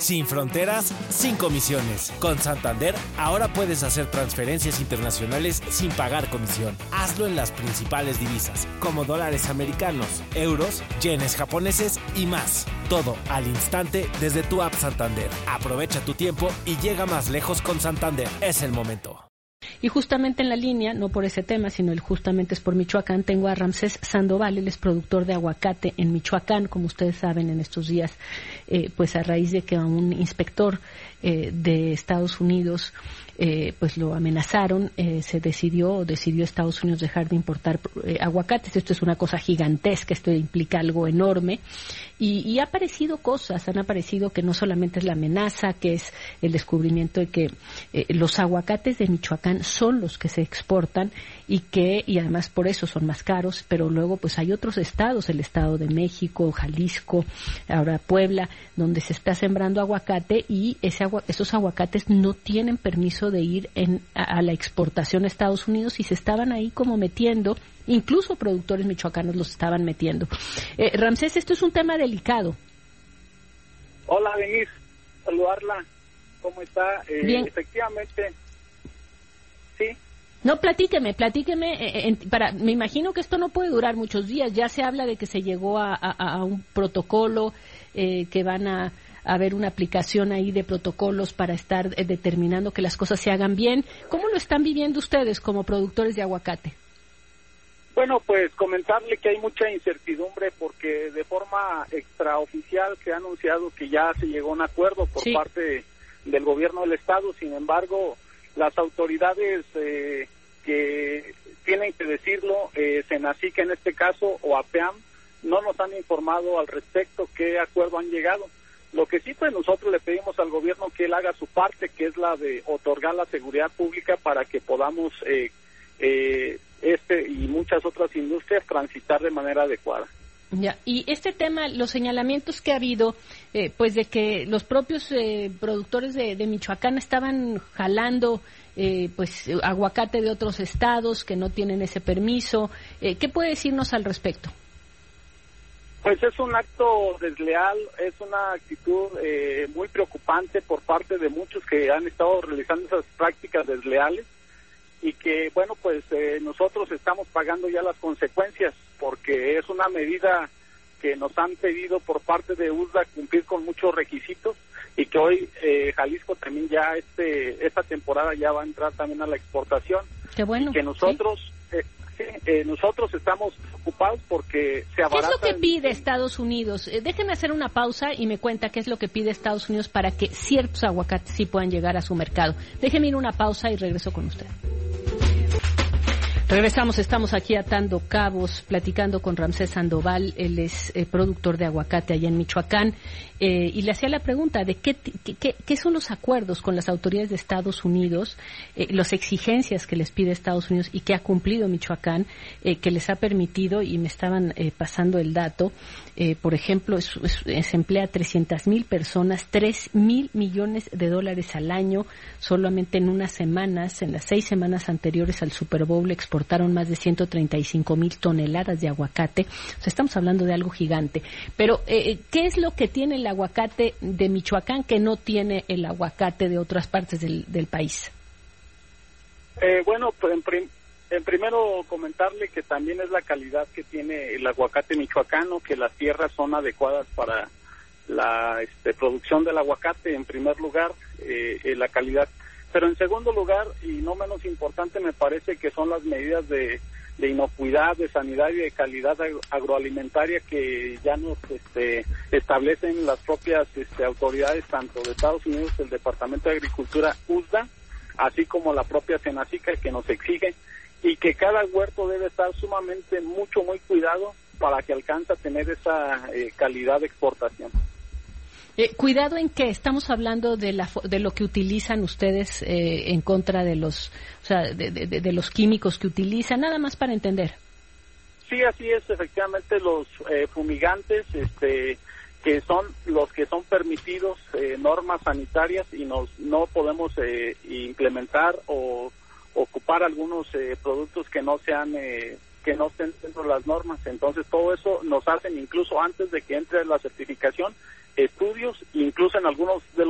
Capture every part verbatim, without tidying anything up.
Sin fronteras, sin comisiones. Con Santander, ahora puedes hacer transferencias internacionales sin pagar comisión. Hazlo en las principales divisas, como dólares americanos, euros, yenes japoneses y más. Todo al instante desde tu app Santander. Aprovecha tu tiempo y llega más lejos con Santander. Es el momento. Y justamente en la línea, no por ese tema, sino el justamente es por Michoacán, tengo a Ramsés Sandoval. Él es productor de aguacate en Michoacán, como ustedes saben en estos días, eh, pues a raíz de que a un inspector eh, de Estados Unidos eh, pues lo amenazaron, eh, se decidió o decidió Estados Unidos dejar de importar eh, aguacates. Esto es una cosa gigantesca, esto implica algo enorme. Y, y ha aparecido cosas, han aparecido que no solamente es la amenaza, que es el descubrimiento de que eh, los aguacates de Michoacán son los que se exportan y que, y además por eso son más caros, pero luego pues hay otros estados, el Estado de México, Jalisco, ahora Puebla, donde se está sembrando aguacate y ese agua, esos aguacates no tienen permiso de ir en, a, a la exportación a Estados Unidos y se estaban ahí como metiendo. Incluso productores michoacanos los estaban metiendo. Eh, Ramsés, esto es un tema delicado. Hola, Denise. Saludarla. ¿Cómo está? Eh, Bien. Efectivamente. Sí. No, platíqueme, platíqueme. Eh, eh, para, me imagino que esto no puede durar muchos días. Ya se habla de que se llegó a, a, a un protocolo, eh, que van a, a haber una aplicación ahí de protocolos para estar eh, determinando que las cosas se hagan bien. ¿Cómo lo están viviendo ustedes como productores de aguacate? Bueno, pues comentarle que hay mucha incertidumbre porque de forma extraoficial se ha anunciado que ya se llegó a un acuerdo por sí. parte del gobierno del estado. Sin embargo, las autoridades eh, que tienen que decirlo, eh, Senacica en este caso o APEAM, no nos han informado al respecto qué acuerdo han llegado. Lo que sí, pues nosotros le pedimos al gobierno que él haga su parte, que es la de otorgar la seguridad pública para que podamos eh, eh, este y muchas otras industrias transitar de manera adecuada. Ya, y este tema, los señalamientos que ha habido, eh, pues de que los propios eh, productores de, de Michoacán estaban jalando eh, pues aguacate de otros estados que no tienen ese permiso, eh, ¿qué puede decirnos al respecto? Pues es un acto desleal, es una actitud eh, muy preocupante por parte de muchos que han estado realizando esas prácticas desleales. Y que, bueno, pues eh, nosotros estamos pagando ya las consecuencias porque es una medida que nos han pedido por parte de U S D A cumplir con muchos requisitos y que hoy eh, Jalisco también ya este esta temporada ya va a entrar también a la exportación. Qué bueno. Y que nosotros ¿sí? eh, sí, eh, nosotros estamos ocupados porque se abarata. ¿Qué es lo que pide Estados Unidos? Eh, déjeme hacer una pausa y me cuenta qué es lo que pide Estados Unidos para que ciertos aguacates sí puedan llegar a su mercado. Déjeme ir una pausa y regreso con usted. Regresamos, estamos aquí atando cabos, platicando con Ramsés Sandoval, él es eh, productor de aguacate allá en Michoacán, eh, y le hacía la pregunta de qué, qué, qué son los acuerdos con las autoridades de Estados Unidos, eh, las exigencias que les pide Estados Unidos y que ha cumplido Michoacán, eh, que les ha permitido, y me estaban eh, pasando el dato, eh, por ejemplo, es, es, se emplea a trescientas mil personas, tres mil millones de dólares al año, solamente en unas semanas, en las seis semanas anteriores al Super Bowl, exportaron más de ciento treinta y cinco mil toneladas de aguacate. O sea, estamos hablando de algo gigante. Pero, eh, ¿qué es lo que tiene el aguacate de Michoacán que no tiene el aguacate de otras partes del, del país? Eh, bueno, pues en, prim en primero comentarle que también es la calidad que tiene el aguacate michoacano, que las tierras son adecuadas para la este, producción del aguacate, en primer lugar, eh, eh, la calidad. Pero en segundo lugar, y no menos importante, me parece que son las medidas de, de inocuidad, de sanidad y de calidad agroalimentaria que ya nos este, establecen las propias este, autoridades, tanto de Estados Unidos, el Departamento de Agricultura, U S D A, así como la propia Senacica, que nos exige, y que cada huerto debe estar sumamente, mucho, muy cuidado para que alcance a tener esa eh, calidad de exportación. Eh, ¿Cuidado en qué? Estamos hablando de, la, de lo que utilizan ustedes eh, en contra de los, o sea, de, de, de los químicos que utilizan, nada más para entender. Sí, así es, efectivamente, los eh, fumigantes, este, que son los que son permitidos, eh, normas sanitarias, y nos no podemos eh, implementar o ocupar algunos eh, productos que no sean eh, que no estén dentro de las normas. Entonces todo eso nos hacen, incluso antes de que entre la certificación, estudios, incluso en algunos de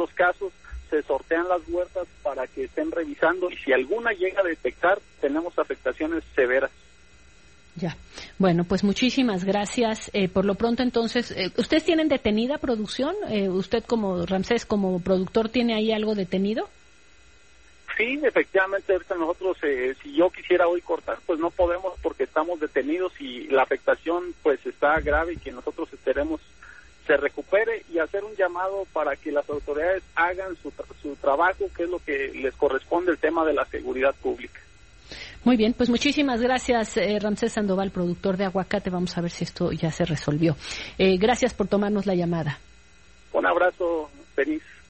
alguna llega a detectar, tenemos afectaciones severas. Ya. Bueno, pues muchísimas gracias. Eh, por lo pronto, entonces, eh, ¿ustedes tienen detenida producción? Eh, ¿Usted como Ramsés, como productor, tiene ahí algo detenido? Sí, efectivamente, ahorita nosotros, eh, si yo quisiera hoy cortar, pues no podemos porque estamos detenidos y la afectación pues está grave y que nosotros esperemos se recupere, y hacer un llamado para que las autoridades hagan su, su trabajo, que es lo que les corresponde, el tema de la seguridad pública. Muy bien, pues muchísimas gracias, eh, Ramsés Sandoval, productor de aguacate. Vamos a ver si esto ya se resolvió. Eh, gracias por tomarnos la llamada. Un abrazo, feliz.